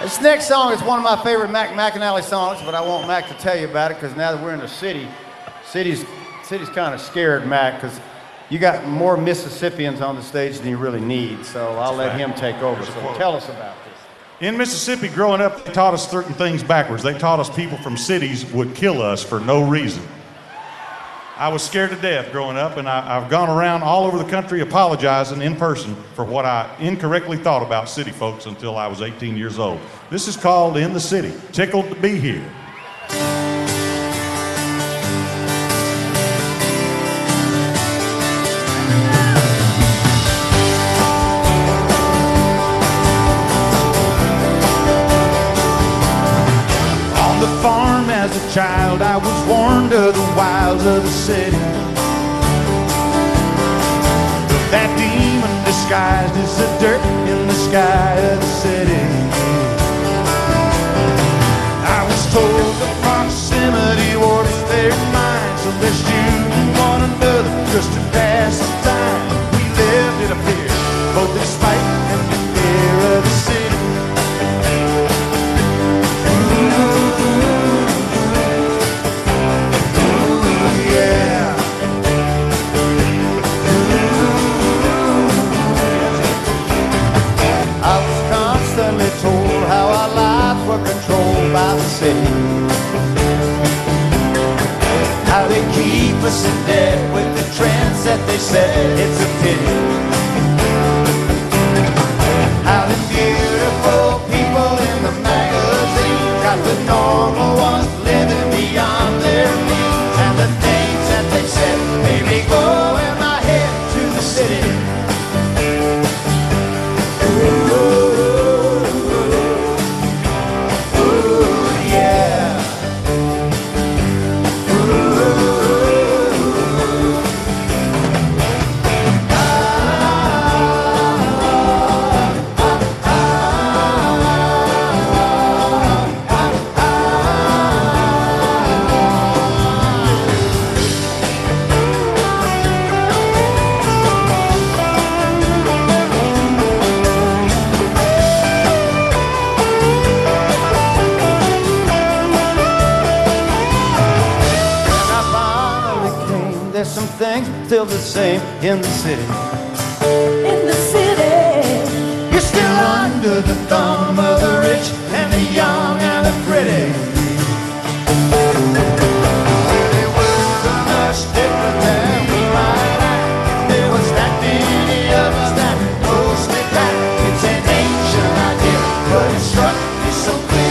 This next song is one of my favorite Mac McAnally songs, but I want Mac to tell you about it because now that we're in the city's kind of scared, Mac, because you got more Mississippians on the stage than you really need. So I'll let him take over. So tell us about this. In Mississippi, growing up, they taught us certain things backwards. They taught us people from cities would kill us for no reason. I was scared to death growing up, and I've gone around all over the country apologizing in person for what I incorrectly thought about city folks until I was 18 years old. This is called In the City. Tickled to be here. On the farm as a child, I was warned of the wilds of the city. That demon disguised as the dirt in the sky of the city. I was told that proximity warps their minds, so let's use one another just to pass the time. We lived, it appeared, both in spite and the fear of the city. Told how our lives were controlled by the city. How they keep us in debt with the trends that they set. It's a pity. How the beautiful people in the magazine got the normal ones living beyond their means. And the things that they said made me go in my head to the city. Some things still the same in the city. In the city, you're still under the thumb of the rich and the young and the pretty. They were much different than we might act. There was that many of us that knows me back. It's an ancient idea, but it struck me so clear.